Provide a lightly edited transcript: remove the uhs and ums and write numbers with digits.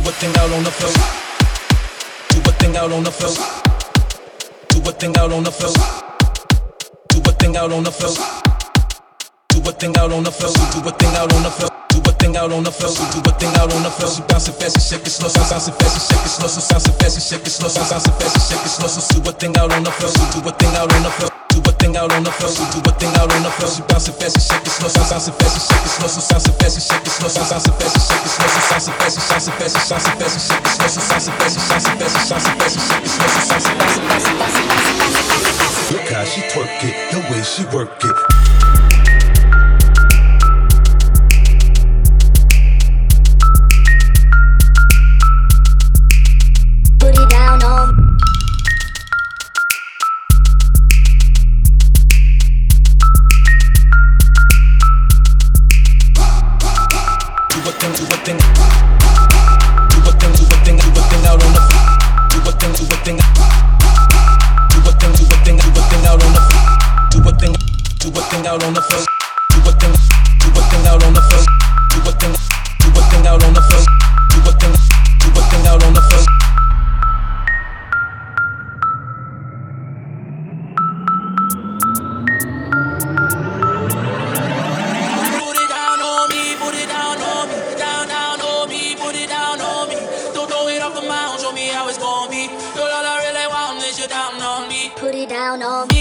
a thing out on the floor. Do a thing out on the floor. Do a thing out on the floor. Do a thing out on the floor. Do a thing out on the floor. Do a thing out on the floor. Do a thing out on the floor. Do a thing out on the floor. She bouncing fast and shake it slow. Bouncing fast and shake it slow. Bouncing fast and shake it slow. Bouncing fast and shake it slow. So do a thing out on the floor. Do a thing out on the floor. Do a thing out on the floor. Do a thing out on the floor. She bouncing fast and shake it slow. Bouncing fast and shake it slow. Bouncing fast and shake it slow. Bouncing fast and shake it slow. Bouncing fast and bouncing fast and bouncing fast and shake it slow. Bouncing fast and bouncing fast and bouncing fast and shake it slow. Bouncing fast. Look how she twerk it, the way she work it. Out on the floor, do a thing out on the floor, do a thing out on the floor, do a thing out on the floor. Put it down on me, put it down on me, down on me, put it down on me. Don't throw it off the mound, show me how it's gonna be. Girl, all I really want is you down on me. Put it down on me.